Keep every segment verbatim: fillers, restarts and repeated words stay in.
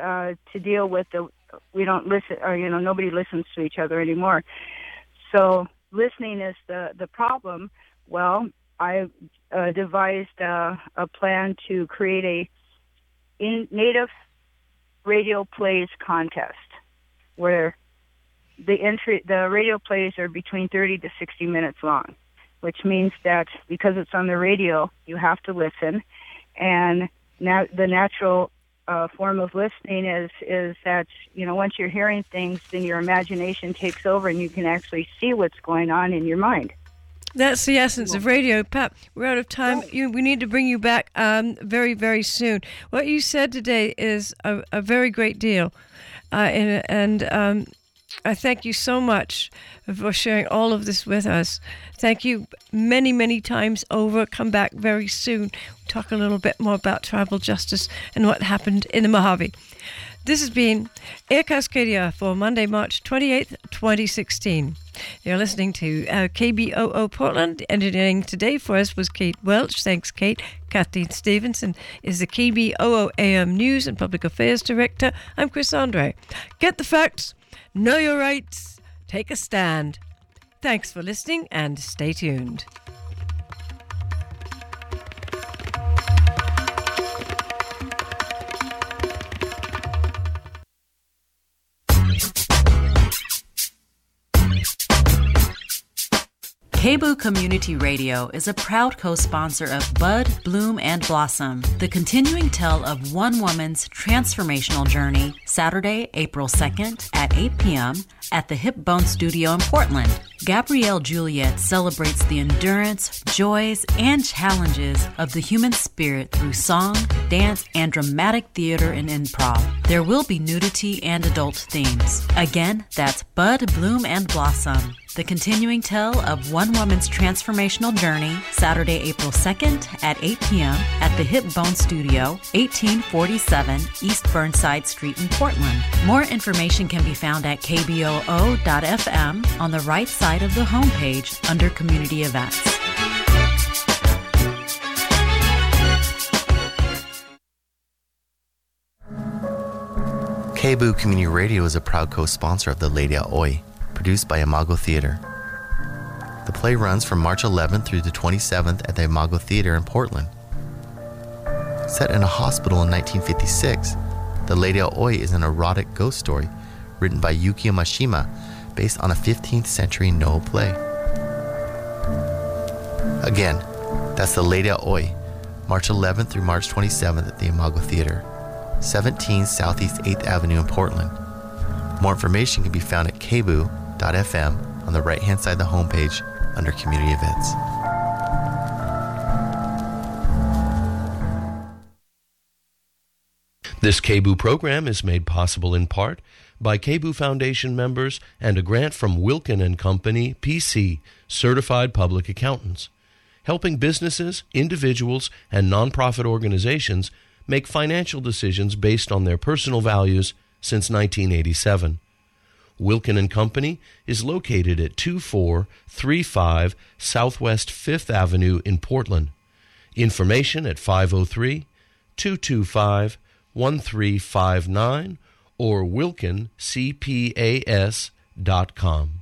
uh, to deal with the, we don't listen, or, you know, nobody listens to each other anymore. So listening is the, the problem. Well, I uh, devised uh, a plan to create a in native radio plays contest where the entry, the radio plays are between thirty to sixty minutes long, which means that because it's on the radio, you have to listen. And now the natural uh, form of listening is, is that, you know, once you're hearing things, then your imagination takes over and you can actually see what's going on in your mind. That's the essence of radio. Pat, we're out of time. Right. You, we need to bring you back um, very, very soon. What you said today is a, a very great deal. Uh, and and um, I thank you so much for sharing all of this with us. Thank you many, many times over. Come back very soon. Talk a little bit more about tribal justice and what happened in the Mojave. This has been Air Cascadia for Monday, March twenty-eighth, twenty sixteen. You're listening to uh, K B O O Portland. Editing today for us was Kate Welch. Thanks, Kate. Kathleen Stevenson is the K B O O A M News and Public Affairs Director. I'm Chris Andre. Get the facts, know your rights, take a stand. Thanks for listening and stay tuned. K B O O Community Radio is a proud co-sponsor of Bud, Bloom, and Blossom, the continuing tale of one woman's transformational journey, Saturday, April second at eight p.m. at the Hip Bone Studio in Portland. Gabrielle Juliet celebrates the endurance, joys, and challenges of the human spirit through song, dance, and dramatic theater and improv. There will be nudity and adult themes. Again, that's Bud, Bloom, and Blossom, the continuing tale of one woman's transformational journey, Saturday, April second at eight p.m. at the Hip Bone Studio, eighteen forty-seven East Burnside Street in Portland. More information can be found at k b o o dot f m on the right side of the homepage under Community Events. K B O O Community Radio is a proud co-sponsor of the Lady Oi, produced by Imago Theater. The play runs from March eleventh through the twenty-seventh at the Imago Theater in Portland. Set in a hospital in nineteen fifty-six, The Lady Oi is an erotic ghost story written by Yukio Mashima based on a fifteenth century Noh play. Again, that's The Lady Oi, March eleventh through March twenty-seventh at the Imago Theater, seventeen Southeast eighth Avenue in Portland. More information can be found at k b o o dot f m on the right-hand side of the homepage under Community Events. This K B O O program is made possible in part by K B O O Foundation members and a grant from Wilkin and Company, P C, Certified Public Accountants, helping businesses, individuals, and nonprofit organizations make financial decisions based on their personal values since nineteen eighty-seven. Wilkin and Company is located at two four three five Southwest fifth Avenue in Portland. Information at five oh three, two two five, one three five nine or wilkin c p a s dot com.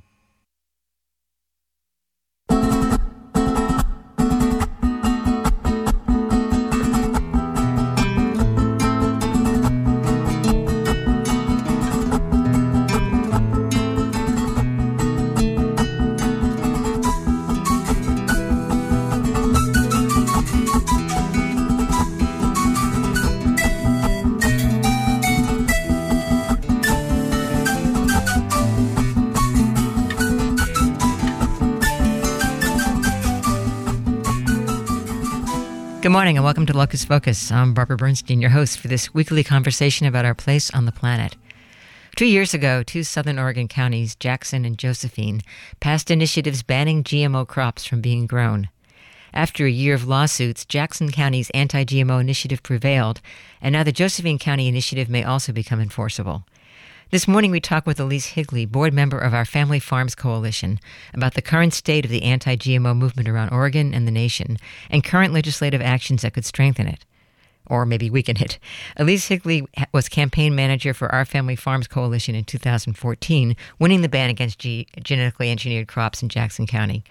Good morning and welcome to Locus Focus. I'm Barbara Bernstein, your host for this weekly conversation about our place on the planet. Two years ago, two southern Oregon counties, Jackson and Josephine, passed initiatives banning G M O crops from being grown. After a year of lawsuits, Jackson County's anti-G M O initiative prevailed, and now the Josephine County initiative may also become enforceable. This morning we talked with Elise Higley, board member of our Family Farms Coalition, about the current state of the anti-G M O movement around Oregon and the nation, and current legislative actions that could strengthen it. or maybe weaken it. Elise Higley was campaign manager for Our Family Farms Coalition in two thousand fourteen, winning the ban against G- genetically engineered crops in Jackson County.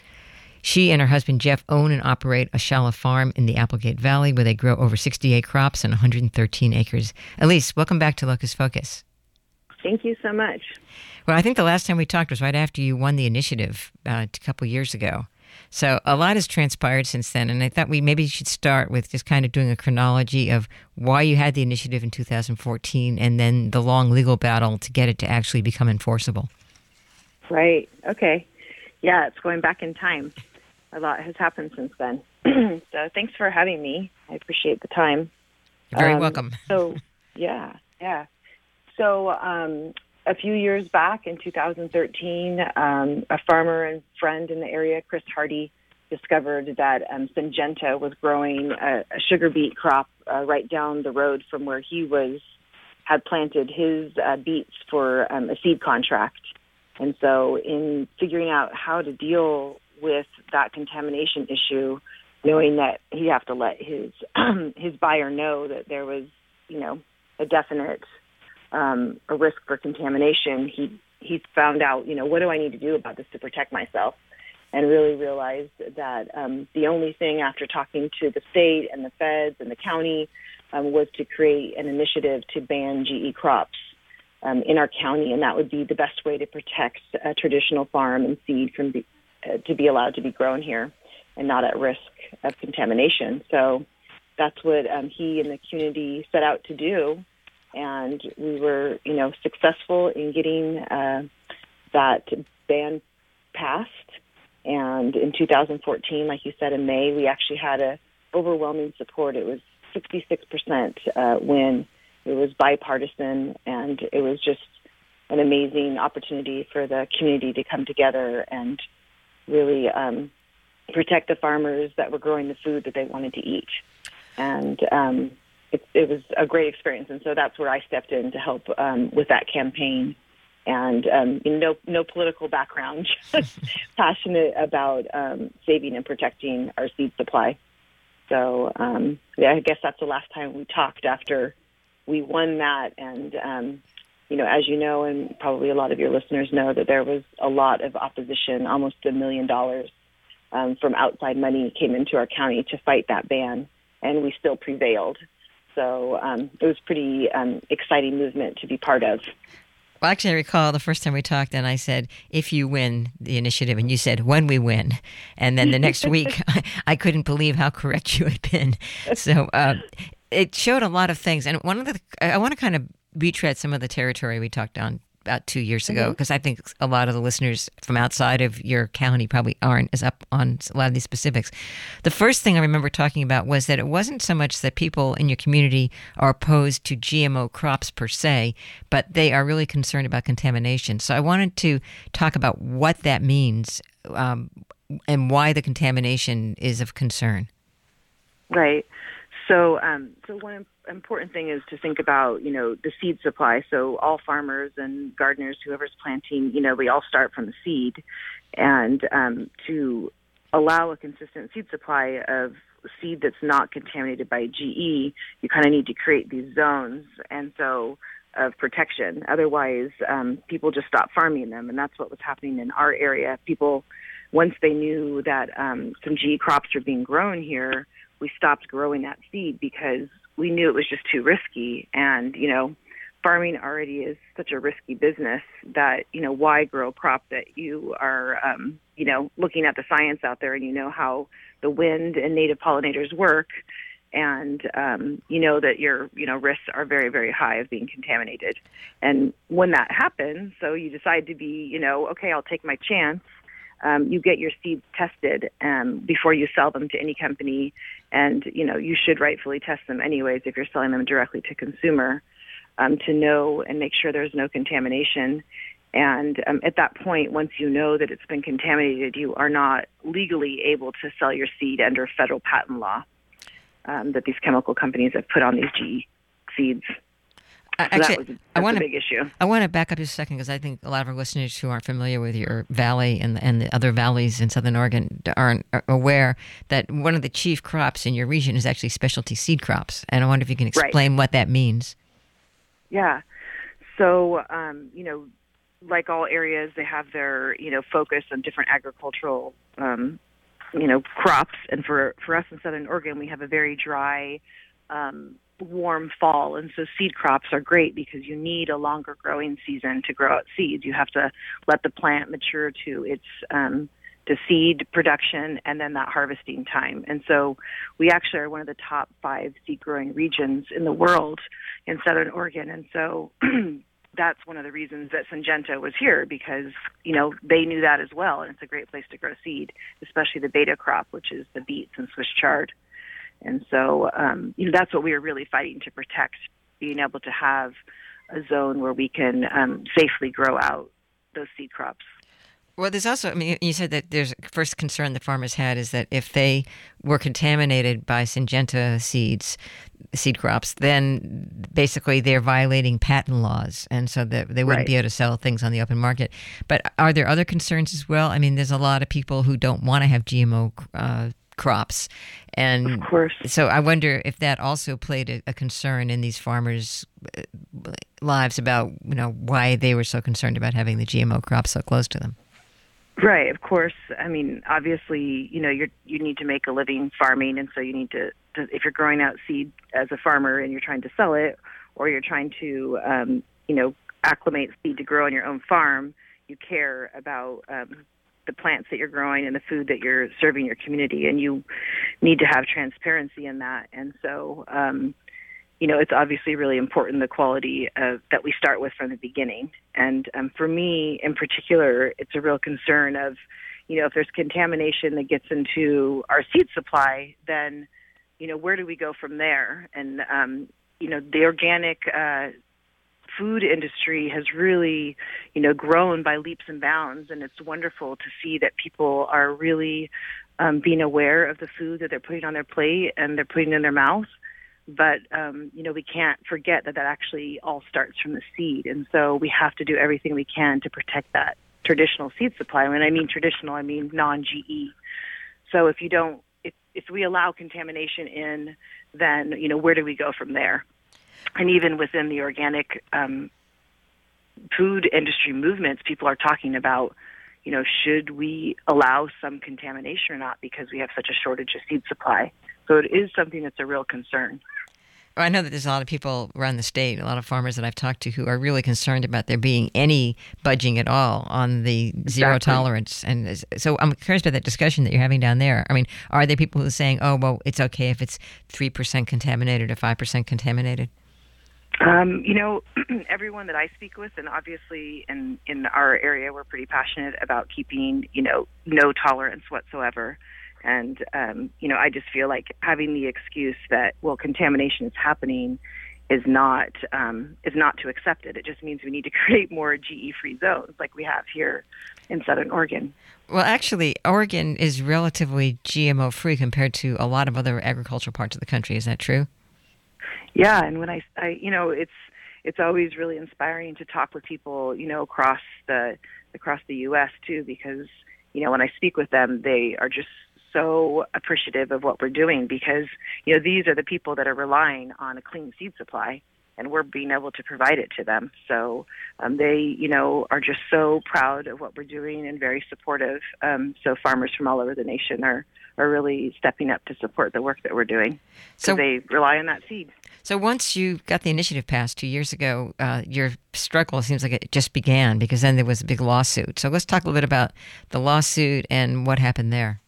She and her husband Jeff own and operate a Shala farm in the Applegate Valley where they grow over sixty-eight crops on one hundred thirteen acres. Elise, welcome back to Locus Focus. Thank you so much. Well, I think the last time we talked was right after you won the initiative uh, a couple years ago. So a lot has transpired since then, and I thought we maybe should start with just kind of doing a chronology of why you had the initiative in two thousand fourteen and then the long legal battle to get it to actually become enforceable. Right. Okay. Yeah, it's going back in time. A lot has happened since then. So thanks for having me. I appreciate the time. You're very um, welcome. So, yeah, yeah. So um, a few years back in two thousand thirteen, um, a farmer and friend in the area, Chris Hardy, discovered that um, Syngenta was growing a, a sugar beet crop uh, right down the road from where he was had planted his uh, beets for um, a seed contract. And so in figuring out how to deal with that contamination issue, knowing that he'd have to let his his buyer know that there was, you know, a definite um, a risk for contamination, he he found out, you know, what do I need to do about this to protect myself? And really realized that um, the only thing after talking to the state and the feds and the county um, was to create an initiative to ban G E crops um, in our county, and that would be the best way to protect a traditional farm and seed from be, uh, to be allowed to be grown here and not at risk of contamination. So that's what um, he and the community set out to do, and we were, you know, successful in getting uh, that ban passed. And in two thousand fourteen, like you said, in May, we actually had a overwhelming support. It was sixty-six percent uh, win. It was bipartisan, and it was just an amazing opportunity for the community to come together and really um, protect the farmers that were growing the food that they wanted to eat. And um, it, it was a great experience. And so that's where I stepped in to help um, with that campaign. And um, no, no political background, just passionate about um, saving and protecting our seed supply. So um, yeah, I guess that's the last time we talked after we won that. And, um, you know, as you know, and probably a lot of your listeners know, that there was a lot of opposition, almost a million dollars um, from outside money came into our county to fight that ban, and we still prevailed. So um, it was pretty um, exciting movement to be part of. Well, actually, I recall the first time we talked, and I said, if you win the initiative, and you said, when we win. And then the next week, I, I couldn't believe how correct you had been. So uh, it showed a lot of things. And one of the, I want to kind of retread some of the territory we talked on about two years ago, because mm-hmm. I think a lot of the listeners from outside of your county probably aren't as up on a lot of these specifics. The first thing I remember talking about was that it wasn't so much that people in your community are opposed to G M O crops per se, but they are really concerned about contamination. So I wanted to talk about what that means um, and why the contamination is of concern. Right. So, um, so one important thing is to think about, you know, the seed supply. So all farmers and gardeners, whoever's planting, you know, we all start from the seed. And um, to allow a consistent seed supply of seed that's not contaminated by G E, you kind of need to create these zones and so of protection. Otherwise, um, people just stop farming them. And that's what was happening in our area. People, once they knew that um, some G E crops were being grown here, we stopped growing that seed because we knew it was just too risky. And, you know, farming already is such a risky business that, you know, why grow a crop that you are, um, you know, looking at the science out there and you know how the wind and native pollinators work. And um, you know that your, you know, risks are very, very high of being contaminated. And when that happens, so you decide to be, you know, okay, I'll take my chance. Um, you get your seeds tested um, before you sell them to any company, and you know you should rightfully test them anyways if you're selling them directly to consumer um, to know and make sure there's no contamination. And um, at that point, once you know that it's been contaminated, you are not legally able to sell your seed under federal patent law um, that these chemical companies have put on these G E seeds. Uh, actually, that was a, I want a to big issue. I want to back up just a second because I think a lot of our listeners who aren't familiar with your valley and and the other valleys in Southern Oregon aren't aware that one of the chief crops in your region is actually specialty seed crops. And I wonder if you can explain right. what that means. Yeah. So, um, you know, like all areas, they have their, you know, focus on different agricultural, um, you know, crops. And for, for us in Southern Oregon, we have a very dry, um, warm fall. And so seed crops are great because you need a longer growing season to grow out seeds. You have to let the plant mature to its, um, to seed production and then that harvesting time. And so we actually are one of the top five seed growing regions in the world in Southern Oregon. And so that's one of the reasons that Syngenta was here because, you know, they knew that as well. And it's a great place to grow seed, especially the beta crop, which is the beets and Swiss chard. And so, um, you know, that's what we were really fighting to protect, being able to have a zone where we can um, safely grow out those seed crops. Well, there's also, I mean, you said that there's first concern the farmers had is that if they were contaminated by Syngenta seeds, seed crops, then basically they're violating patent laws, and so that they wouldn't right. be able to sell things on the open market. But are there other concerns as well? I mean, there's a lot of people who don't want to have G M O uh, crops, and of course. So I wonder if that also played a, a concern in these farmers' lives about, you know, why they were so concerned about having the G M O crops so close to them. Right, of course. I mean, obviously, you know, you you need to make a living farming, and so you need to, to, if you're growing out seed as a farmer and you're trying to sell it, or you're trying to, um, you know, acclimate seed to grow on your own farm, you care about um, the plants that you're growing and the food that you're serving your community, and you need to have transparency in that. And so, um, you know, it's obviously really important the quality of, that we start with from the beginning. And um, for me, in particular, it's a real concern of, you know, if there's contamination that gets into our seed supply, then, you know, where do we go from there? And, um, you know, the organic uh, food industry has really, you know, grown by leaps and bounds. And it's wonderful to see that people are really um, being aware of the food that they're putting on their plate and they're putting in their mouth. But, um, you know, we can't forget that that actually all starts from the seed. And so we have to do everything we can to protect that traditional seed supply. When I mean traditional, I mean non-G E. So if you don't, if, if we allow contamination in, then, you know, where do we go from there? And even within the organic um, food industry movements, people are talking about, you know, should we allow some contamination or not because we have such a shortage of seed supply? So it is something that's a real concern. I know that there's a lot of people around the state, a lot of farmers that I've talked to who are really concerned about there being any budging at all on the exactly. zero tolerance. And so I'm curious about that discussion that you're having down there. I mean, are there people who are saying, oh, well, it's okay if it's three percent contaminated or five percent contaminated? Um, you know, everyone that I speak with, and obviously in, in our area, we're pretty passionate about keeping, you know, no tolerance whatsoever. And, um, you know, I just feel like having the excuse that, well, contamination is happening is not um, is not to accept it. It just means we need to create more G E-free zones like we have here in Southern Oregon. Well, actually, Oregon is relatively G M O-free compared to a lot of other agricultural parts of the country. Is that true? Yeah, and when I, I you know, it's it's always really inspiring to talk with people, you know, across the across the U S too, because, you know, when I speak with them, they are just so appreciative of what we're doing because, you know, these are the people that are relying on a clean seed supply and we're being able to provide it to them. So um, they, you know, are just so proud of what we're doing and very supportive. Um, so farmers from all over the nation are, are really stepping up to support the work that we're doing. So they rely on that seed. So once you got the initiative passed two years ago, uh, your struggle seems like it just began because then there was a big lawsuit. So let's talk a little bit about the lawsuit and what happened there.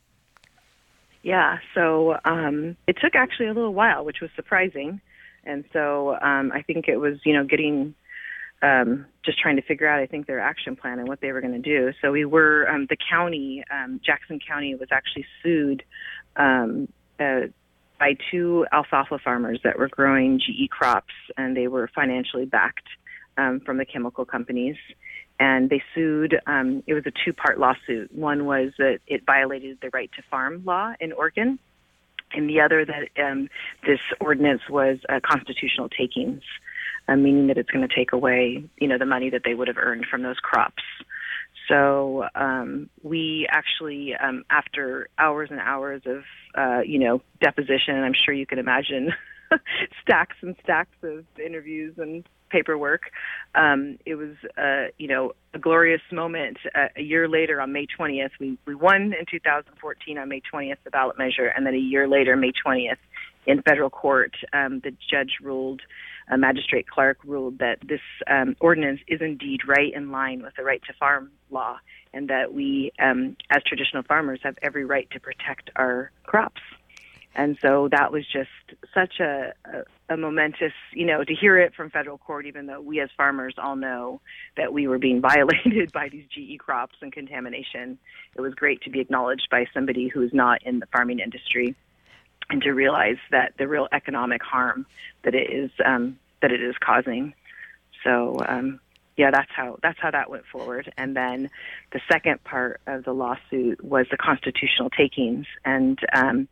Yeah, so um, it took actually a little while, which was surprising. And so um, I think it was, you know, getting, um, just trying to figure out, I think, their action plan and what they were going to do. So we were, um, the county, um, Jackson County was actually sued um, uh, by two alfalfa farmers that were growing G E crops, and they were financially backed um, from the chemical companies. And they sued, um, it was a two-part lawsuit. One was that it violated the right to farm law in Oregon, and the other that um, this ordinance was uh, constitutional takings. uh, meaning that it's going to take away, you know, the money that they would have earned from those crops. So um, we actually, um, after hours and hours of, uh, you know, deposition, I'm sure you can imagine stacks and stacks of interviews and paperwork, um, it was, uh, you know, a glorious moment. Uh, a year later, on May twentieth, we, we won in two thousand fourteen on May twentieth, the ballot measure, and then a year later, May twentieth, in federal court, um, the judge ruled, uh, Magistrate Clark ruled that this um, ordinance is indeed right in line with the right to farm law, and that we, um, as traditional farmers, have every right to protect our crops. And so that was just such a, a, a momentous, you know, to hear it from federal court, even though we as farmers all know that we were being violated by these G E crops and contamination. It was great to be acknowledged by somebody who's not in the farming industry, and to realize that the real economic harm that it is um, that it is causing. So, um, yeah, that's how that's how that went forward. And then the second part of the lawsuit was the constitutional takings, and um,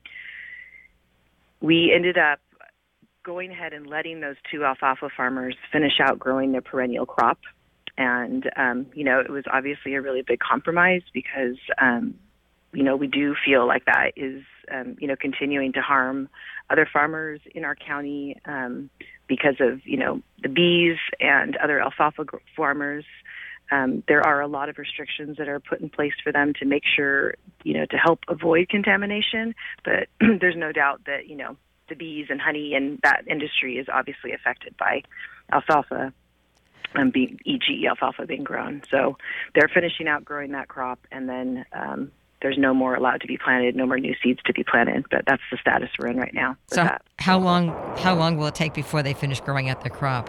we ended up going ahead and letting those two alfalfa farmers finish out growing their perennial crop. And, um, you know, it was obviously a really big compromise because, um, you know, we do feel like that is, um, you know, continuing to harm other farmers in our county um, because of, you know, the bees and other alfalfa farmers. Um, there are a lot of restrictions that are put in place for them to make sure, you know, to help avoid contamination. But there's no doubt that, you know, the bees and honey and that industry is obviously affected by alfalfa, um, being, E G E alfalfa being grown. So they're finishing out growing that crop, and then um, there's no more allowed to be planted, no more new seeds to be planted. But that's the status we're in right now. So that. how long how long will it take before they finish growing out their crop?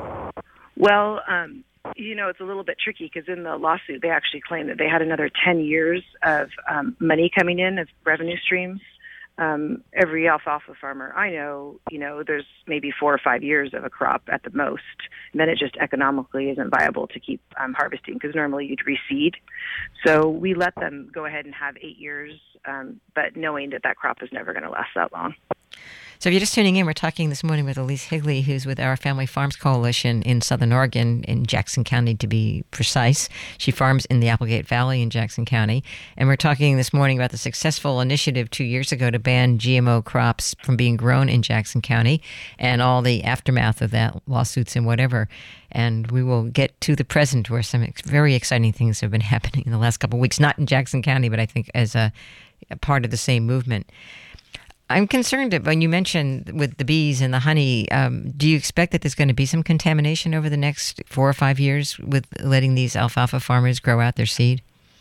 Well, um, you know, it's a little bit tricky because in the lawsuit, they actually claim that they had another ten years of um, money coming in as revenue streams. Um, every alfalfa farmer I know, you know, there's maybe four or five years of a crop at the most. And then it just economically isn't viable to keep um, harvesting because normally you'd reseed. So we let them go ahead and have eight years, um, but knowing that that crop is never going to last that long. So if you're just tuning in, we're talking this morning with Elise Higley, who's with Our Family Farms Coalition in Southern Oregon, in Jackson County to be precise. She farms in the Applegate Valley in Jackson County. And we're talking this morning about the successful initiative two years ago to ban G M O crops from being grown in Jackson County and all the aftermath of that, lawsuits and whatever. And we will get to the present where some ex- very exciting things have been happening in the last couple of weeks, not in Jackson County, but I think as a, a part of the same movement. I'm concerned that when you mentioned with the bees and the honey, um, do you expect that there's going to be some contamination over the next four or five years with letting these alfalfa farmers grow out their seed?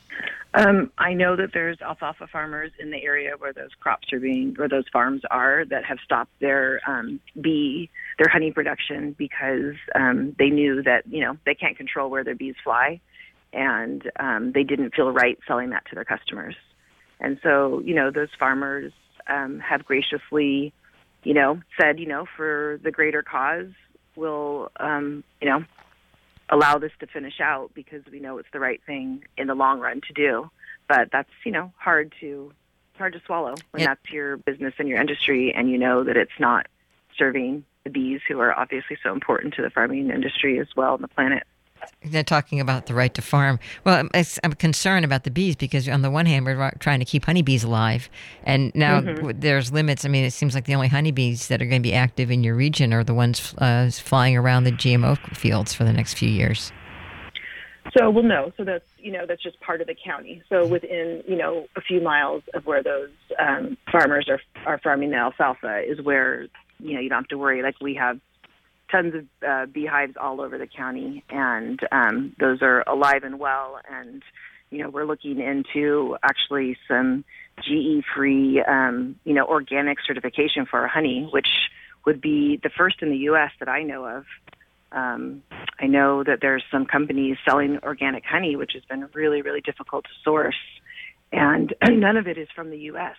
Um, I know that there's alfalfa farmers in the area where those crops are being, where those farms are, that have stopped their um, bee, their honey production because um, they knew that, you know, they can't control where their bees fly, and um, they didn't feel right selling that to their customers. And so, you know, those farmers Um, have graciously, you know, said, you know, for the greater cause, we'll, um, you know, allow this to finish out because we know it's the right thing in the long run to do. But that's, you know, hard to hard to swallow when yep. that's your business and your industry, and you know that it's not serving the bees, who are obviously so important to the farming industry as well on the planet. They're talking about the right to farm. Well, I'm, I'm concerned about the bees because on the one hand, we're trying to keep honeybees alive. And now mm-hmm. there's limits. I mean, it seems like the only honeybees that are going to be active in your region are the ones uh, flying around the G M O fields for the next few years. So, well, no. So that's, you know, that's just part of the county. So within, you know, a few miles of where those um, farmers are, are farming the alfalfa is where, you know, you don't have to worry. Like we have tons of uh, beehives all over the county, and um, those are alive and well. And, you know, we're looking into actually some G E-free, um, you know, organic certification for our honey, which would be the first in the U S that I know of. Um, I know that there's some companies selling organic honey, which has been really, really difficult to source, and none of it is from the U S.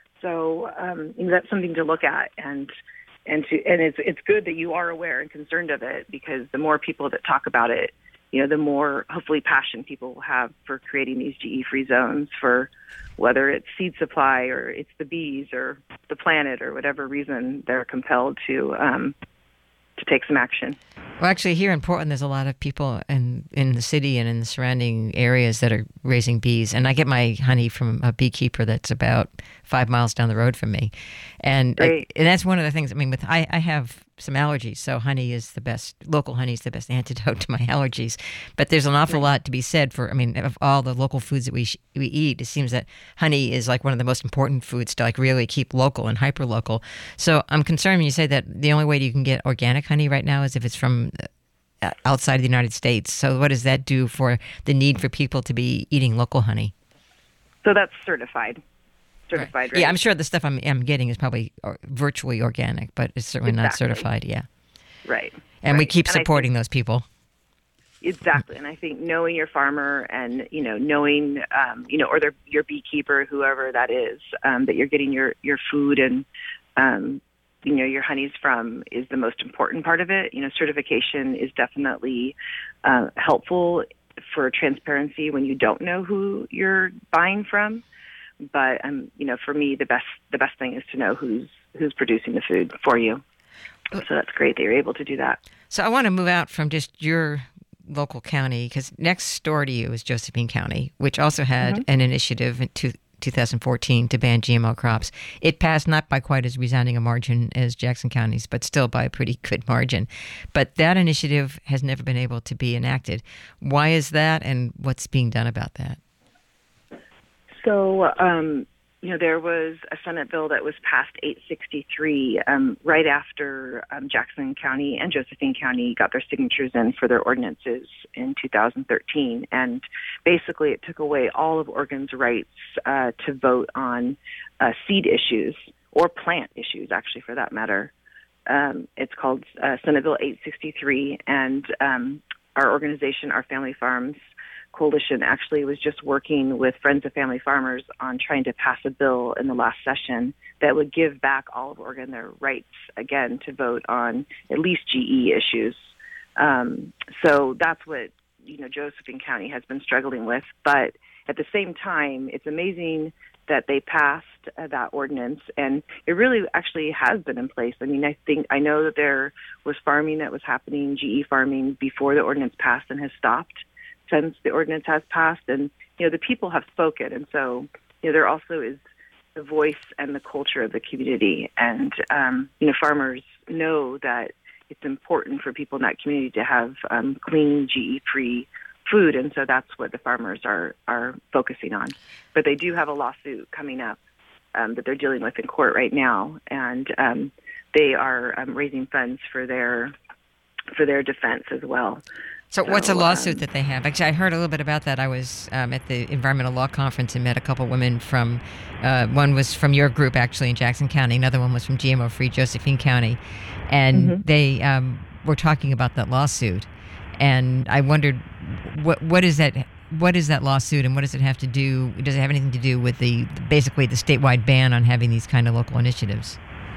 So um, you know, that's something to look at, and And to, and it's it's good that you are aware and concerned of it, because the more people that talk about it, you know, the more hopefully passion people will have for creating these G E-free zones, for whether it's seed supply or it's the bees or the planet or whatever reason they're compelled to um, to take some action. Well, actually, here in Portland, there's a lot of people in, in the city and in the surrounding areas that are raising bees. And I get my honey from a beekeeper that's about five miles down the road from me. And I, and that's one of the things, I mean, with I, I have some allergies, so honey is the best, local honey is the best antidote to my allergies. But there's an awful lot to be said for, I mean, of all the local foods that we sh- we eat, it seems that honey is like one of the most important foods to like really keep local and hyper-local. So I'm concerned when you say that the only way you can get organic honey right now is if it's from outside of the United States. So what does that do for the need for people to be eating local honey? So that's certified. Certified, right? right? Yeah, I'm sure the stuff I'm, I'm getting is probably virtually organic, but it's certainly exactly. not certified, yeah. Right. And right. we keep and supporting think, those people. Exactly. And I think knowing your farmer and, you know, knowing, um, you know, or their, your beekeeper, whoever that is, um, that you're getting your, your food and, um, you know, your honeys from is the most important part of it. You know, certification is definitely uh, helpful for transparency when you don't know who you're buying from. But um, you know, for me, the best the best thing is to know who's who's producing the food for you. So that's great that you're able to do that. So I want to move out from just your local county, because next door to you is Josephine County, which also had mm-hmm. an initiative in two, two thousand fourteen to ban G M O crops. It passed not by quite as resounding a margin as Jackson County's, but still by a pretty good margin. But that initiative has never been able to be enacted. Why is that, and what's being done about that? So, um, you know, there was a Senate bill that was passed eight sixty-three um, right after um, Jackson County and Josephine County got their signatures in for their ordinances in two thousand thirteen. And basically it took away all of Oregon's rights uh, to vote on uh, seed issues or plant issues, actually, for that matter. Um, it's called uh, Senate Bill eight sixty-three, and um, our organization, Our Family Farms Coalition, actually was just working with Friends of Family Farmers on trying to pass a bill in the last session that would give back all of Oregon their rights again to vote on at least G E issues. Um, so that's what, you know, Josephine County has been struggling with. But at the same time, it's amazing that they passed uh, that ordinance, and it really actually has been in place. I mean, I think I know that there was farming that was happening, G E farming, before the ordinance passed and has stopped since the ordinance has passed. And, you know, the people have spoken. And so, you know, there also is the voice and the culture of the community. And, um, you know, farmers know that it's important for people in that community to have um, clean, G E-free food. And so that's what the farmers are, are focusing on. But they do have a lawsuit coming up um, that they're dealing with in court right now. And um, they are um, raising funds for their for their defense as well. So, so what's a lawsuit um, that they have? Actually, I heard a little bit about that. I was um, at the environmental law conference and met a couple women from, uh, one was from your group actually in Jackson County, another one was from G M O-free Josephine County, and mm-hmm. they um, were talking about that lawsuit. And I wondered, what what is that? What is that lawsuit, and what does it have to do? Does it have anything to do with the basically the statewide ban on having these kind of local initiatives?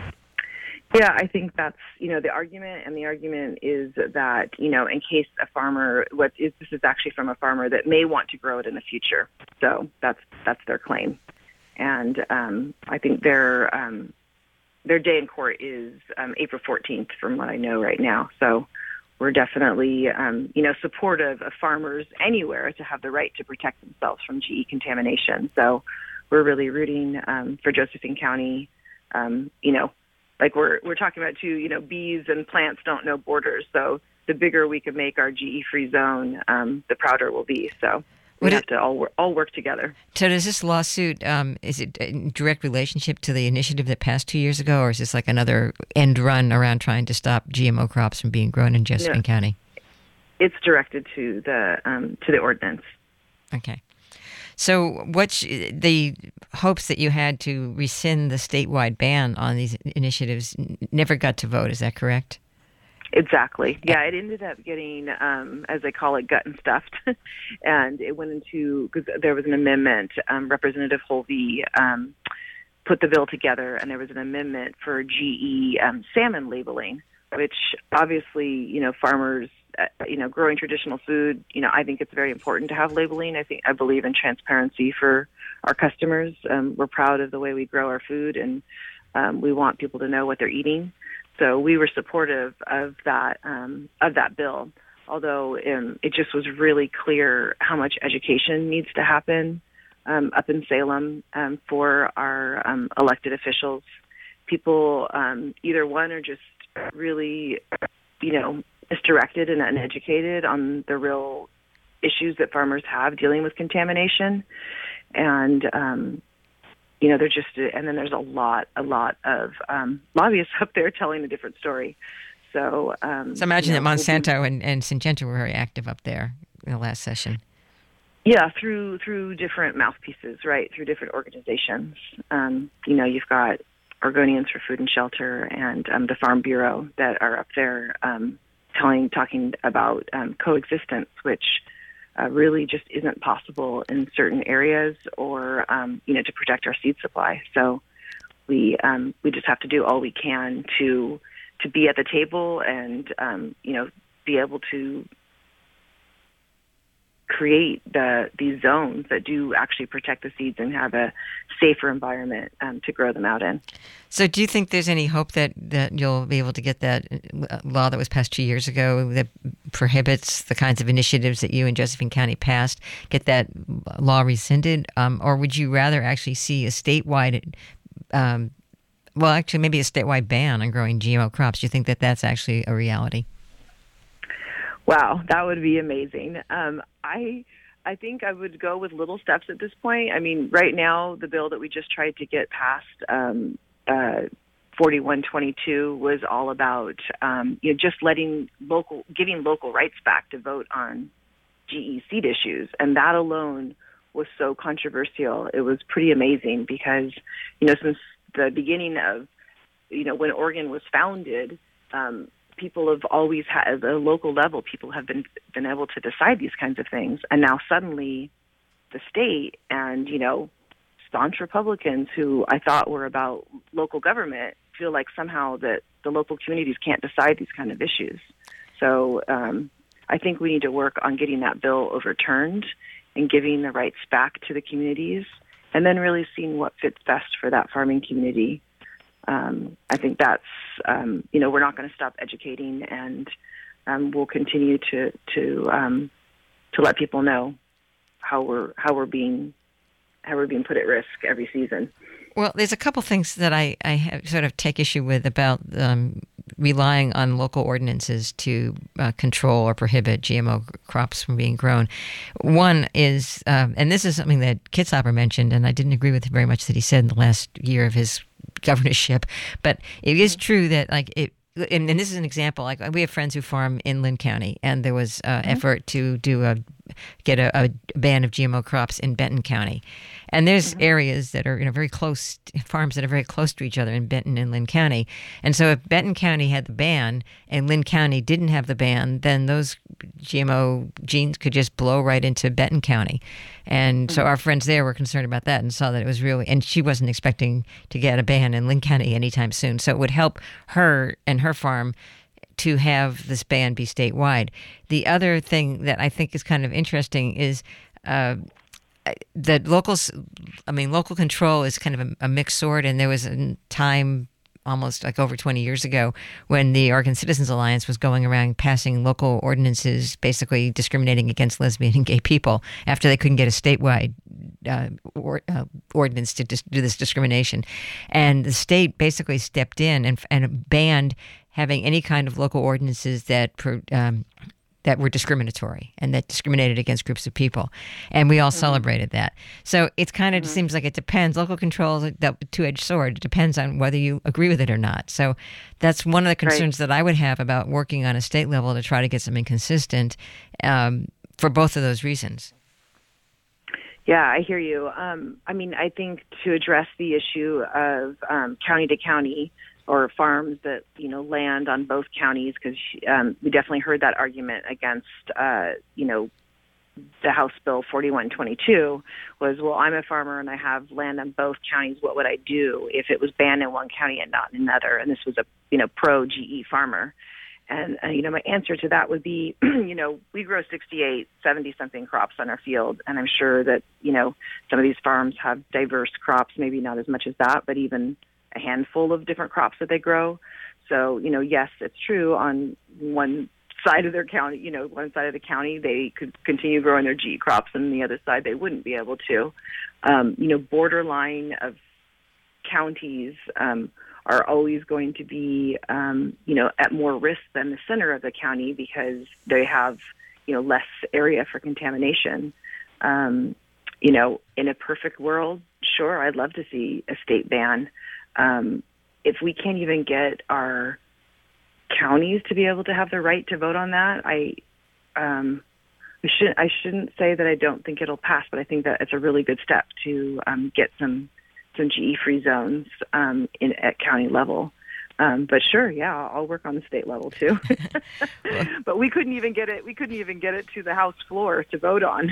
Yeah, I think that's, you know, the argument, and the argument is that, you know, in case a farmer, what is, this is actually from a farmer that may want to grow it in the future. So that's that's their claim. And um, I think their um, their day in court is um, April fourteenth, from what I know right now. So we're definitely, um, you know, supportive of farmers anywhere to have the right to protect themselves from G E contamination. So we're really rooting um, for Josephine County, um, you know, like we're we're talking about, too, you know, bees and plants don't know borders. So the bigger we can make our G E-free zone, um, the prouder we'll be. So we have to all work, all work together. So does this lawsuit, um, is it in direct relationship to the initiative that passed two years ago, or is this like another end run around trying to stop G M O crops from being grown in Josephine no, County? It's directed to the um, to the ordinance. Okay. So what's the hopes that you had to rescind the statewide ban on these initiatives never got to vote, is that correct? Exactly. Yeah, it ended up getting, um, as they call it, gut and stuffed. And it went into, because there was an amendment, um, Representative Holvey um, put the bill together, and there was an amendment for G E um, salmon labeling, which obviously, you know, farmers, uh, you know, growing traditional food, you know, I think it's very important to have labeling. I think, I believe in transparency for our customers. Um, we're proud of the way we grow our food, and um, we want people to know what they're eating. So we were supportive of that um, of that bill, although um, it just was really clear how much education needs to happen um, up in Salem um, for our um, elected officials. People, um, either one, are just really, you know, misdirected and uneducated on the real issues that farmers have dealing with contamination, and um, you know, they're just, and then there's a lot, a lot of um, lobbyists up there telling a different story. So, um, so imagine you know, that Monsanto and, and Syngenta were very active up there in the last session. Yeah, through through different mouthpieces, right? Through different organizations. Um, you know, you've got Oregonians for Food and Shelter and um, the Farm Bureau that are up there um, telling, talking about um, coexistence, which Uh, really just isn't possible in certain areas, or um, you know, to protect our seed supply. So we um, we just have to do all we can to to be at the table and um, you know, be able to create the these zones that do actually protect the seeds and have a safer environment um, to grow them out in. So do you think there's any hope that, that you'll be able to get that law that was passed two years ago that prohibits the kinds of initiatives that you and Josephine County passed, get that law rescinded? Um, or would you rather actually see a statewide, um, well, actually maybe a statewide ban on growing G M O crops? Do you think that that's actually a reality? Wow, that would be amazing. Um, I I think I would go with little steps at this point. I mean, right now, the bill that we just tried to get passed, um, uh, forty-one twenty-two, was all about um, you know, just letting local, giving local rights back to vote on G E seed issues, and that alone was so controversial. It was pretty amazing because, you know, since the beginning of, you know, when Oregon was founded, um, people have always had, at the local level, people have been been able to decide these kinds of things. And now suddenly the state and, you know, staunch Republicans who I thought were about local government feel like somehow that the local communities can't decide these kind of issues. So um, I think we need to work on getting that bill overturned and giving the rights back to the communities, and then really seeing what fits best for that farming community. Um, I think that's, um, you know, we're not going to stop educating, and um, we'll continue to to um, to let people know how we're how we're being how we're being put at risk every season. Well, there's a couple things that I, I have sort of take issue with about um, relying on local ordinances to uh, control or prohibit G M O crops from being grown. One is, um, and this is something that Kitzhaber mentioned, and I didn't agree with very much that he said in the last year of his governorship, but it is true that, like, it, and, and this is an example, like, we have friends who farm in Linn County, and there was uh, mm-hmm. effort to do a get a, a ban of G M O crops in Benton County. And there's mm-hmm. areas that are, you know, very close, farms that are very close to each other in Benton and Linn County. And so if Benton County had the ban and Linn County didn't have the ban, then those G M O genes could just blow right into Benton County. And mm-hmm. so our friends there were concerned about that and saw that it was really, and she wasn't expecting to get a ban in Linn County anytime soon. So it would help her and her farm to have this ban be statewide. The other thing that I think is kind of interesting is uh, that locals, I mean, local control is kind of a, a mixed sword, and there was a time almost like over twenty years ago when the Oregon Citizens Alliance was going around passing local ordinances basically discriminating against lesbian and gay people after they couldn't get a statewide uh, or, uh, ordinance to dis- do this discrimination. And the state basically stepped in and, and banned having any kind of local ordinances that um, that were discriminatory and that discriminated against groups of people. And we all mm-hmm. celebrated that. So it's kind of mm-hmm. seems like it depends. Local control is a two-edged sword. It depends on whether you agree with it or not. So that's one of the concerns right. that I would have about working on a state level to try to get something consistent um, for both of those reasons. Yeah, I hear you. Um, I mean, I think to address the issue of um, county to county, or farms that, you know, land on both counties, because um, we definitely heard that argument against, uh, you know, the House Bill forty-one twenty-two was, well, I'm a farmer and I have land on both counties. What would I do if it was banned in one county and not in another? And this was a, you know, pro-G E farmer. And, uh, you know, my answer to that would be, you know, we grow sixty-eight, seventy-something crops on our field, and I'm sure that, you know, some of these farms have diverse crops, maybe not as much as that, but even a handful of different crops that they grow. so, you know, yes, it's true on one side of their county, you know, one side of the county, they could continue growing their G E crops, and the other side, they wouldn't be able to. Um, you know, borderline of counties um, are always going to be, um, you know, at more risk than the center of the county because they have, you know, less area for contamination. Um, you know, in a perfect world, sure, I'd love to see a state ban. Um, if we can't even get our counties to be able to have the right to vote on that, I, um, I shouldn't, I shouldn't say that I don't think it'll pass, but I think that it's a really good step to um, get some some G E-free zones um, in at county level. Um, but sure, yeah, I'll work on the state level too. But we couldn't even get it. We couldn't even get it to the House floor to vote on.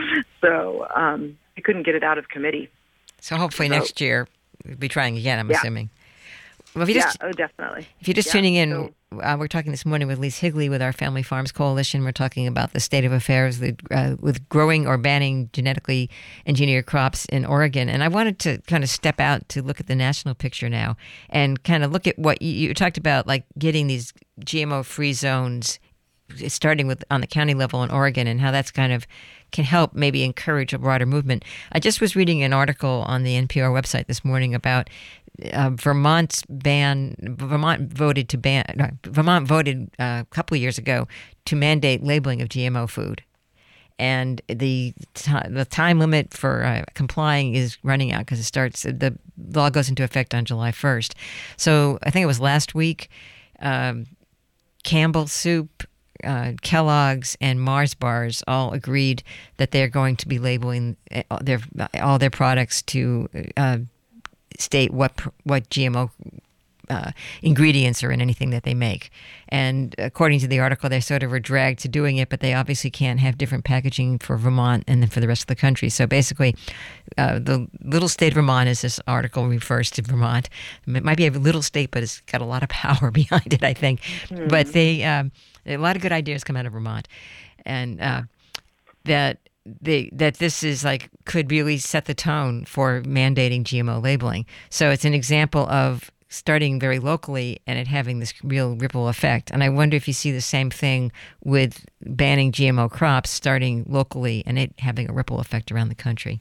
So um, we couldn't get it out of committee. So hopefully so, next year we'll be trying again. I'm yeah. assuming. Well, if you yeah, just, oh, definitely. If you're just yeah, tuning in, so, uh, we're talking this morning with Lise Higley with our Family Farms Coalition. We're talking about the state of affairs with, uh, with growing or banning genetically engineered crops in Oregon. And I wanted to kind of step out to look at the national picture now and kind of look at what you, you talked about, like getting these G M O-free zones, starting with on the county level in Oregon, and how that's kind of can help maybe encourage a broader movement. I just was reading an article on the N P R website this morning about uh, Vermont's ban. Vermont voted to ban. No, Vermont voted uh, a couple of years ago to mandate labeling of G M O food, and the t- the time limit for uh, complying is running out because it starts. The law goes into effect on July first. So I think it was last week. Um, Campbell Soup, Uh, Kellogg's, and Mars bars all agreed that they're going to be labeling their all their products to uh, state what what G M O uh, ingredients are in anything that they make. And according to the article, they sort of were dragged to doing it, but they obviously can't have different packaging for Vermont and then for the rest of the country. So basically, uh, the little state of Vermont, as this article refers to Vermont, it might be a little state, but it's got a lot of power behind it, I think. Mm. But they um, a lot of good ideas come out of Vermont, and uh, that they that this is like could really set the tone for mandating G M O labeling. So it's an example of starting very locally and it having this real ripple effect. And I wonder if you see the same thing with banning G M O crops, starting locally and it having a ripple effect around the country.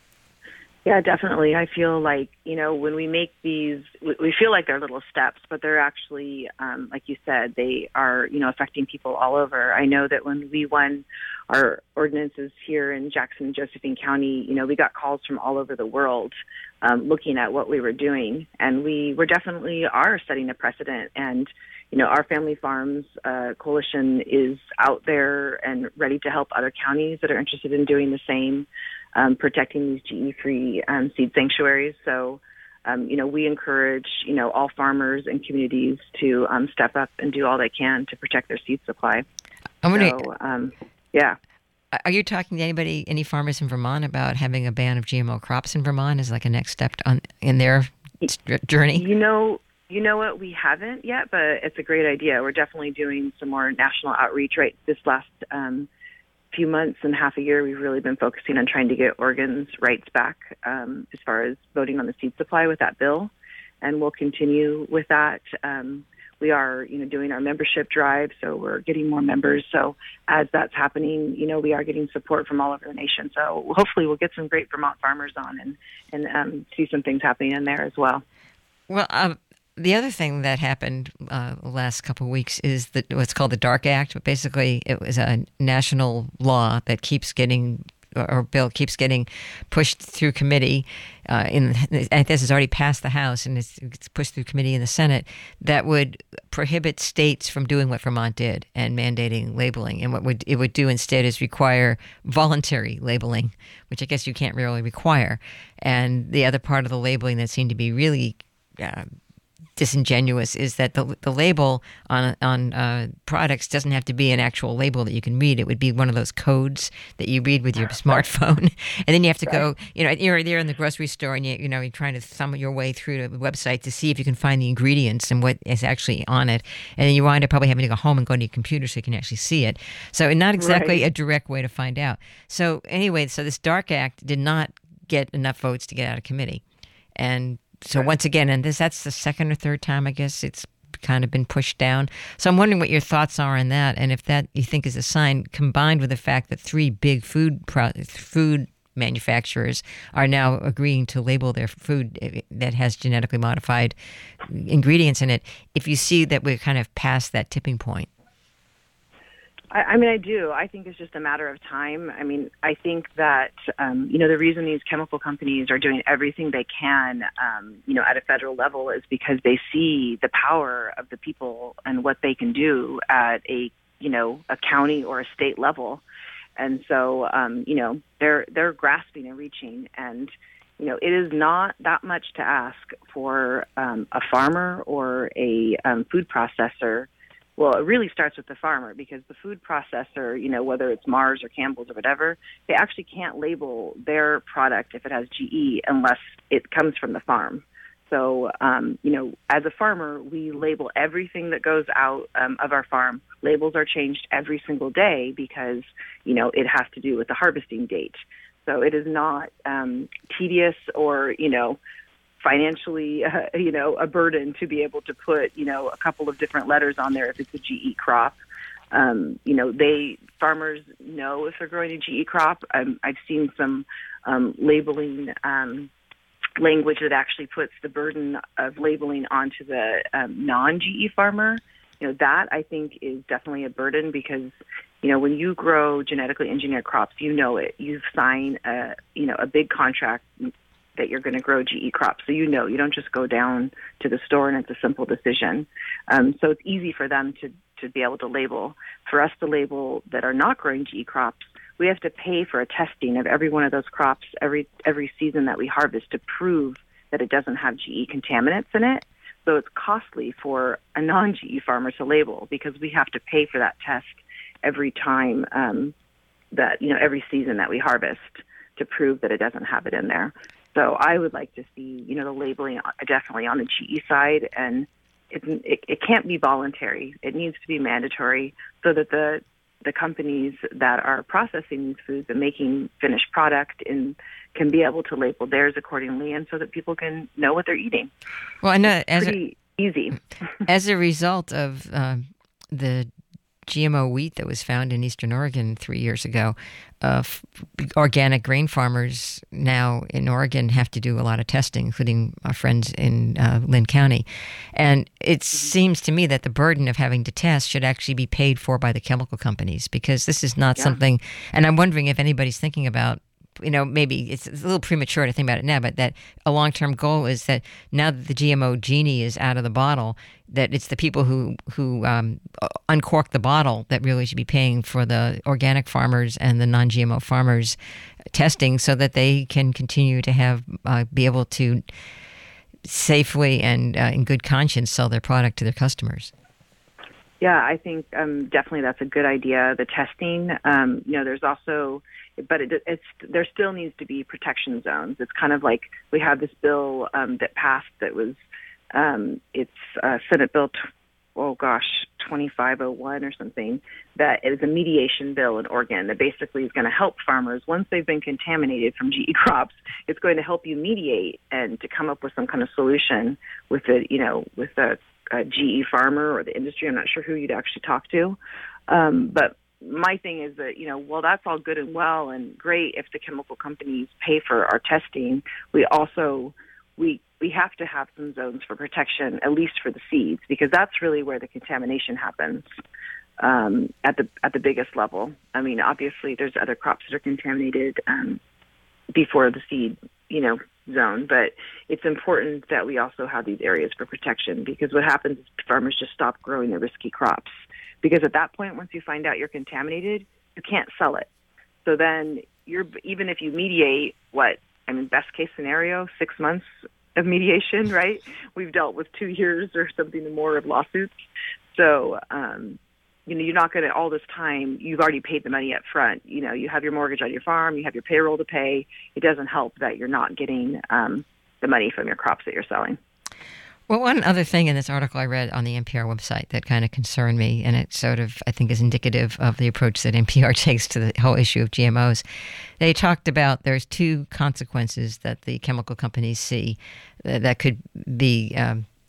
Yeah, definitely. I feel like, you know, when we make these, we feel like they're little steps, but they're actually, um, like you said, they are, you know, affecting people all over. I know that when we won our ordinances here in Jackson and Josephine County, you know, we got calls from all over the world um, looking at what we were doing. And we were definitely are setting a precedent. And, you know, our Family Farms uh, Coalition is out there and ready to help other counties that are interested in doing the same. Um, protecting these G E-free um, seed sanctuaries. So, um, you know, we encourage, you know, all farmers and communities to um, step up and do all they can to protect their seed supply. I'm gonna, so, um, yeah. Are you talking to anybody, any farmers in Vermont about having a ban of G M O crops in Vermont as like a next step on in their journey? You know, you know what? We haven't yet, but it's a great idea. We're definitely doing some more national outreach. Right, this last um, few months and half a year, we've really been focusing on trying to get Oregon's rights back um, as far as voting on the seed supply with that bill, and we'll continue with that. Um, we are, you know, doing our membership drive, so we're getting more members. So as that's happening, you know, we are getting support from all over the nation. So hopefully, we'll get some great Vermont farmers on and and um, see some things happening in there as well. Well. Um The other thing that happened uh, the last couple of weeks is that what's called the DARK Act. But basically, it was a national law that keeps getting, or bill keeps getting pushed through committee. Uh, in and this has already passed the House and it's, it's pushed through committee in the Senate. That would prohibit states from doing what Vermont did and mandating labeling. And what would it would do instead is require voluntary labeling, which I guess you can't really require. And the other part of the labeling that seemed to be really uh, disingenuous is that the the label on on uh, products doesn't have to be an actual label that you can read. It would be one of those codes that you read with your smartphone, and then you have to go. You know, you're there in the grocery store, and you you know you're trying to thumb your way through the website to see if you can find the ingredients and what is actually on it, and then you wind up probably having to go home and go to your computer so you can actually see it. So, not exactly right. a direct way to find out. So, anyway, so this DARK Act did not get enough votes to get out of committee, and. So once again, and this that's the second or third time, I guess, it's kind of been pushed down. So I'm wondering what your thoughts are on that, and if that you think is a sign, combined with the fact that three big food pro- food manufacturers are now agreeing to label their food that has genetically modified ingredients in it, if you see that we're kind of past that tipping point. I, I mean, I do. I think it's just a matter of time. I mean, I think that, um, you know, the reason these chemical companies are doing everything they can, um, you know, at a federal level is because they see the power of the people and what they can do at a, you know, a county or a state level. And so, um, you know, they're they're grasping and reaching. And, you know, it is not that much to ask for um, a farmer or a um, food processor. Well, it really starts with the farmer, because the food processor, you know, whether it's Mars or Campbell's or whatever, they actually can't label their product if it has G E unless it comes from the farm. So, um, you know, as a farmer, we label everything that goes out um, of our farm. Labels are changed every single day because, you know, it has to do with the harvesting date. So it is not um, tedious or, you know, financially, uh, you know, a burden to be able to put, you know, a couple of different letters on there if it's a G E crop. Um, you know, they farmers know if they're growing a G E crop. Um, I've seen some um, labeling um, language that actually puts the burden of labeling onto the um, non-G E farmer. You know, that I think is definitely a burden because, you know, when you grow genetically engineered crops, you know it. You've signed a, you know, a big contract that you're going to grow G E crops. So you know, you don't just go down to the store and it's a simple decision. Um, so it's easy for them to, to be able to label. For us to label that are not growing G E crops, we have to pay for a testing of every one of those crops every every season that we harvest to prove that it doesn't have G E contaminants in it. So it's costly for a non-G E farmer to label because we have to pay for that test every time um, that, you know, every season that we harvest to prove that it doesn't have it in there. So I would like to see, you know, the labeling definitely on the G E side, and it, it, it can't be voluntary. It needs to be mandatory so that the the companies that are processing these foods and making finished product in, can be able to label theirs accordingly, and so that people can know what they're eating. Well, I know as pretty a, easy. As a result of uh, the G M O wheat that was found in Eastern Oregon three years ago, uh, f- organic grain farmers now in Oregon have to do a lot of testing, including our friends in uh, Lynn County. And it mm-hmm. seems to me that the burden of having to test should actually be paid for by the chemical companies, because this is not yeah. something, and I'm wondering if anybody's thinking about, you know, maybe it's a little premature to think about it now, but that a long-term goal is that now that the G M O genie is out of the bottle, that it's the people who who um, uncork the bottle that really should be paying for the organic farmers and the non-G M O farmers testing, so that they can continue to have uh, be able to safely and uh, in good conscience sell their product to their customers. Yeah, I think um, definitely that's a good idea. The testing, um, you know, there's also, but it, it's there still needs to be protection zones. It's kind of like we have this bill um, that passed that was, um, it's uh, Senate Bill, t- oh gosh, twenty-five oh one or something, that is a mediation bill in Oregon that basically is going to help farmers once they've been contaminated from G E crops. It's going to help you mediate and to come up with some kind of solution with the, you know, with the a G E farmer or the industry. I'm not sure who you'd actually talk to. Um, but my thing is that, you know, well, that's all good and well and great if the chemical companies pay for our testing. We also, we we have to have some zones for protection, at least for the seeds, because that's really where the contamination happens um, at the at the biggest level. I mean, obviously there's other crops that are contaminated um, before the seed, you know, zone, but it's important that we also have these areas for protection, because what happens is farmers just stop growing their risky crops, because at that point, once you find out you're contaminated, you can't sell it. So then you're, even if you mediate, what, I mean, best case scenario, six months of mediation, right? We've dealt with two years or something more of lawsuits. So, um, you know, you're not going to, all this time, you've already paid the money up front. You know, you have your mortgage on your farm, you have your payroll to pay. It doesn't help that you're not getting um, the money from your crops that you're selling. Well, one other thing in this article I read on the N P R website that kind of concerned me, and it sort of, I think, is indicative of the approach that N P R takes to the whole issue of G M Os. They talked about there's two consequences that the chemical companies see that, that could be um,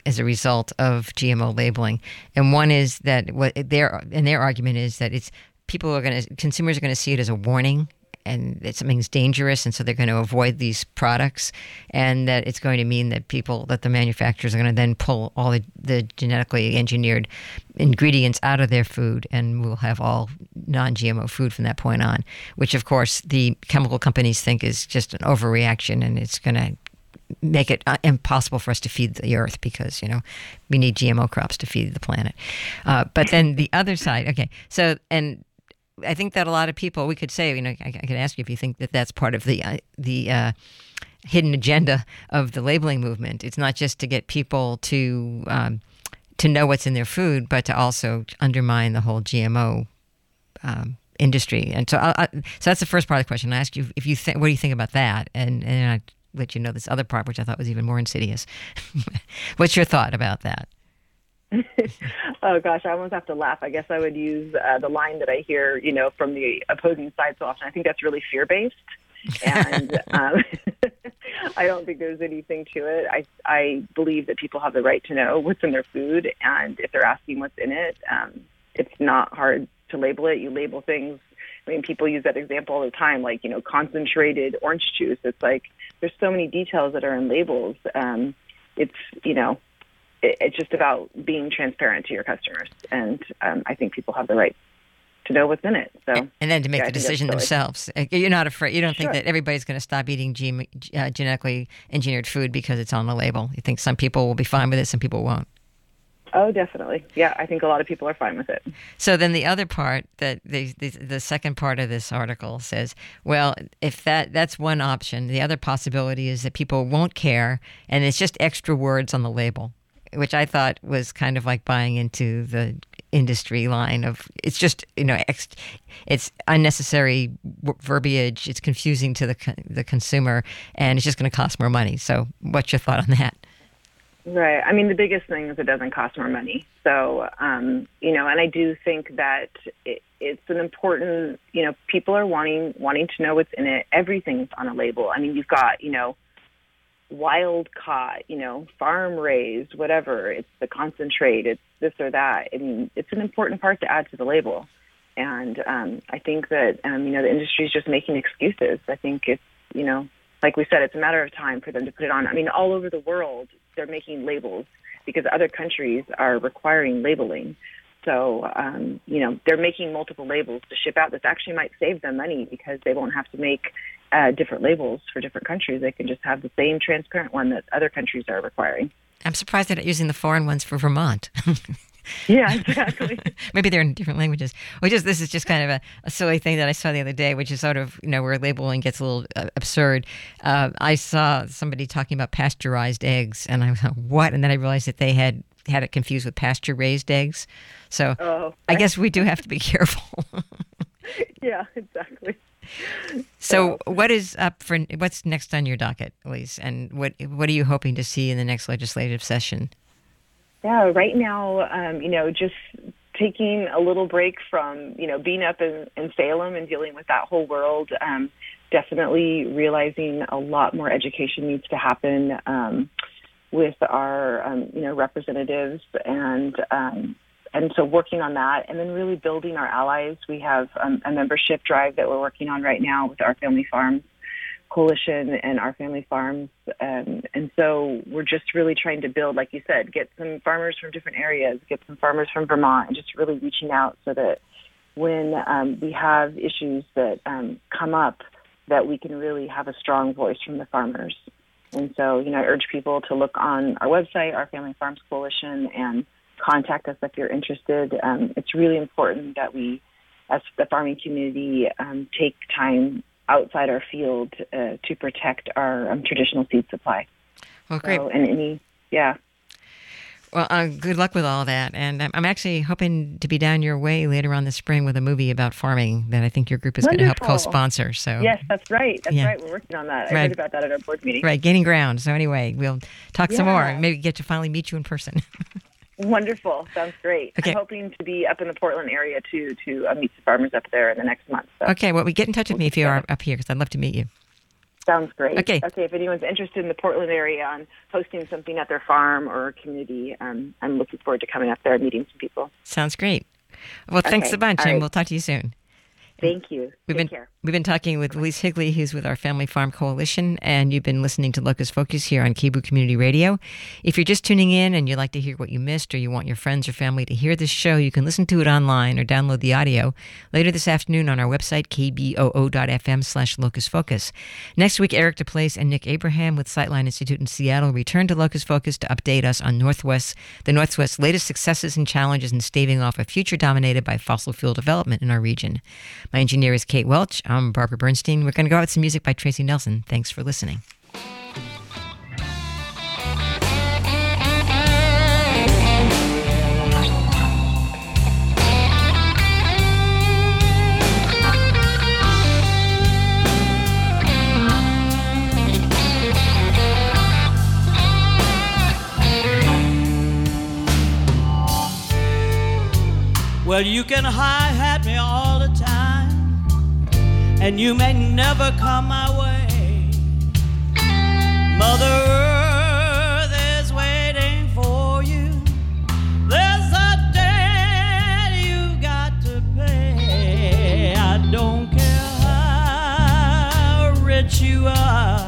as a result of G M O labeling. And one is that what their and their argument is that it's people are going to consumers are going to see it as a warning, and that something's dangerous, and so they're going to avoid these products, and that it's going to mean that people, that the manufacturers are going to then pull all the, the genetically engineered ingredients out of their food, and we'll have all non-G M O food from that point on, which of course the chemical companies think is just an overreaction, and it's going to make it impossible for us to feed the earth because, you know, we need G M O crops to feed the planet. Uh, but then the other side, okay, so, and I think that a lot of people, we could say, you know, I, I could ask you if you think that that's part of the uh, the uh, hidden agenda of the labeling movement. It's not just to get people to um, to know what's in their food, but to also undermine the whole G M O um, industry. And so, I, I, so that's the first part of the question. I ask you if you think, what do you think about that? And and I let you know this other part, which I thought was even more insidious. What's your thought about that? Oh gosh, I almost have to laugh. I guess I would use uh, the line that I hear, you know, from the opposing side so often. I think that's really fear-based, and um, I don't think there's anything to it. I I believe that people have the right to know what's in their food, and if they're asking what's in it, um, it's not hard to label it. You label things. I mean, people use that example all the time, like, you know, concentrated orange juice. It's like there's so many details that are in labels. Um, it's, you know. It's just about being transparent to your customers, and um, I think people have the right to know what's in it. So, and then to make yeah, the decision themselves. You're not afraid. You don't Sure. think that everybody's going to stop eating G- uh, genetically engineered food because it's on the label. You think some people will be fine with it, some people won't. Oh, definitely. Yeah, I think a lot of people are fine with it. So then the other part, that the, the the second part of this article says, well, if that that's one option, the other possibility is that people won't care, and it's just extra words on the label, which I thought was kind of like buying into the industry line of, it's just, you know, ex, it's unnecessary verbiage, it's confusing to the the consumer, and it's just going to cost more money. So what's your thought on that? Right. I mean, the biggest thing is it doesn't cost more money. So, um, you know, and I do think that it, it's an important, you know, people are wanting wanting to know what's in it. Everything's on a label. I mean, you've got, you know, wild caught, you know, farm raised, whatever. It's the concentrate, it's this or that. I mean, it's an important part to add to the label. And um, I think that, um, you know, the industry is just making excuses. I think it's, you know, like we said, it's a matter of time for them to put it on. I mean, all over the world, they're making labels because other countries are requiring labeling. So, um, you know, they're making multiple labels to ship out. This actually might save them money because they won't have to make uh, different labels for different countries. They can just have the same transparent one that other countries are requiring. I'm surprised they're not using the foreign ones for Vermont. Yeah, exactly. Maybe they're in different languages. Well, just this is just kind of a, a silly thing that I saw the other day, which is sort of, you know, where labeling gets a little uh, absurd. Uh, I saw somebody talking about pasteurized eggs, and I was like, what? And then I realized that they had had it confused with pasture-raised eggs. So oh, I guess we do have to be careful. Yeah, exactly. So what is up for, what's next on your docket, Elise? And what what are you hoping to see in the next legislative session? Yeah, right now, um, you know, just taking a little break from, you know, being up in, in Salem and dealing with that whole world, um, definitely realizing a lot more education needs to happen um, with our, um, you know, representatives, and um, and so working on that, and then really building our allies. We have um, a membership drive that we're working on right now with Our Family Farms Coalition and Our Family Farms, um, and so we're just really trying to build, like you said, get some farmers from different areas, get some farmers from Vermont, and just really reaching out so that when um, we have issues that um, come up, that we can really have a strong voice from the farmers. And so, you know, I urge people to look on our website, Our Family Farms Coalition, and contact us if you're interested. Um, it's really important that we, as the farming community, um, take time outside our field uh, to protect our um, traditional seed supply. Well, great. So, and any, yeah. Well, uh, good luck with all that. And I'm actually hoping to be down your way later on this spring with a movie about farming that I think your group is going to help co-sponsor. So yes, that's right. That's yeah. right. We're working on that. I right. heard about that at our board meeting. Right, gaining ground. So anyway, we'll talk yeah. some more. Maybe get to finally meet you in person. Wonderful. Sounds great. Okay. I'm hoping to be up in the Portland area, too, to uh, meet some farmers up there in the next month. So. Okay, well, we get in touch with me if you are up here, because I'd love to meet you. Sounds great. Okay. Okay, if anyone's interested in the Portland area on hosting something at their farm or community, um, I'm looking forward to coming up there and meeting some people. Sounds great. Well, thanks Okay, a bunch, all and right. we'll talk to you soon. Thank you. We've Take been care. we've been talking with Elise Higley, who's with our Family Farm Coalition, and you've been listening to Locust Focus here on K B O O Community Radio. If you're just tuning in and you'd like to hear what you missed, or you want your friends or family to hear this show, you can listen to it online or download the audio later this afternoon on our website, k b o o dot f m slash locust focus. Next week, Eric DePlace and Nick Abraham with Sightline Institute in Seattle return to Locust Focus to update us on Northwest, the Northwest's latest successes and challenges in staving off a future dominated by fossil fuel development in our region. My engineer is Kate Welch. I'm Barbara Bernstein. We're going to go out with some music by Tracy Nelson. Thanks for listening. Well, you can hi-hat me all the time, and you may never come my way. Mother Earth is waiting for you. There's a debt you got to pay. I don't care how rich you are.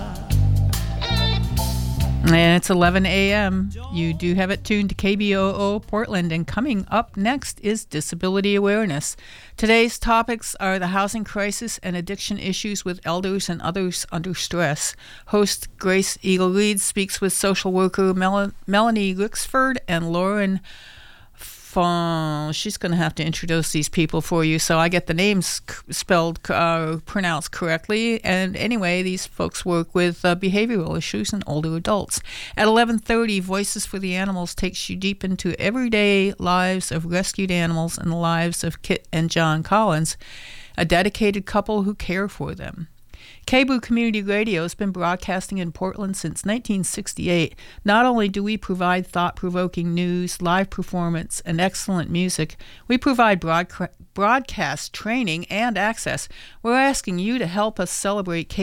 And it's eleven a.m. You do have it tuned to K B O O Portland. And coming up next is Disability Awareness. Today's topics are the housing crisis and addiction issues with elders and others under stress. Host Grace Eagle-Reed speaks with social worker Mel- Melanie Rixford and Lauren Fon. She's going to have to introduce these people for you, so I get the names spelled, uh, pronounced correctly. And anyway, these folks work with uh, behavioral issues in older adults. At eleven thirty, Voices for the Animals takes you deep into everyday lives of rescued animals and the lives of Kit and John Collins, a dedicated couple who care for them. K B O O Community Radio has been broadcasting in Portland since nineteen sixty-eight. Not only do we provide thought-provoking news, live performance, and excellent music, we provide broadca- broadcast training and access. We're asking you to help us celebrate K